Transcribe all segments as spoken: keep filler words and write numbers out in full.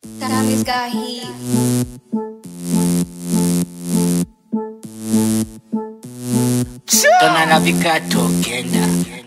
Tammy's got heat. Donna navigato genda.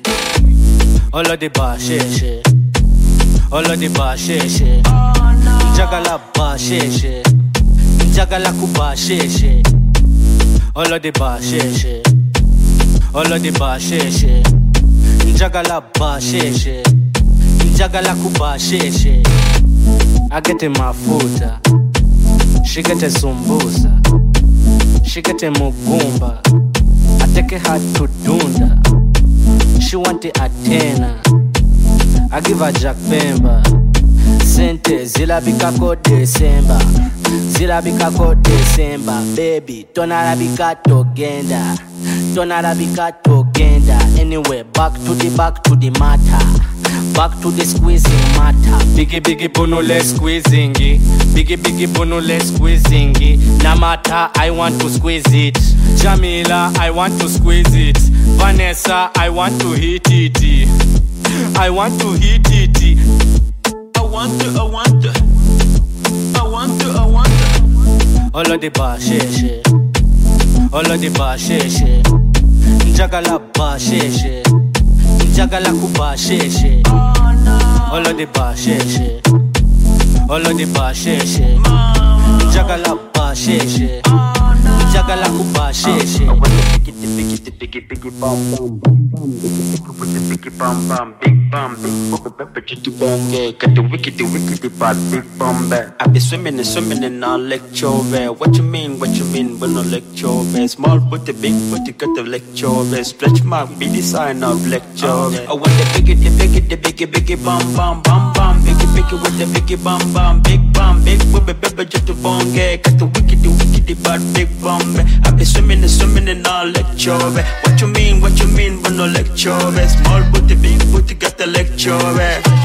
Olo di ba sheshe. Olo di ba sheshe. Njagala ba sheshe. Njagala kuba sheshe. Olo di ba sheshe. Olo di ba sheshe. Njagala ba sheshe. Njagala kuba sheshe. I get in mafuta. She get a sumbusa. She get a mugumba. I take her to Dunda. She want the Athena. I give her Jack Pemba. Sente zilabika ko December. Zilabika ko December. Baby, tonalabika togenda. Tonalabika togenda. Anyway, back to the back to the matter. Back to the squeezing matter. Biggie biggie bono less squeezing. Biggie biggie bono less squeezing. Namata, I want to squeeze it. Jamila, I want to squeeze it. Vanessa, I want to hit it. I want to hit it. I want to, I want to. I want to, I want to. All of the ba sheshe. All of the ba sheshe. Njagala ba sheshe. Njagala kuba sheshe. All of the ba sheshe. All of the ba sheshe. Njagala ba sheshe. Njagala kuba sheshe. I want to pick it, pick it, pick it, pick it, bum bum bum bum. With the biggie bum bum, big bum, big bum, pepper to bang, got the wicked, the wicked, bad big bum back. I be swimming and swimming in our lecture where. What you mean, what you mean, when no lecture where? Small booty, big booty, got the lecture where. Stretch mark be the sign of lecture. I want the biggie, the biggie, the biggie, biggie bum bum bum bum, biggie, biggie with the biggie bum bum, big bum, big booby, pepper to the bang, got the wicked, the wicked, the bad big bum. I be swimming and swimming in our lecture where. What you mean, what you mean, when no lecture where? Small booty, big booty, got the lecture.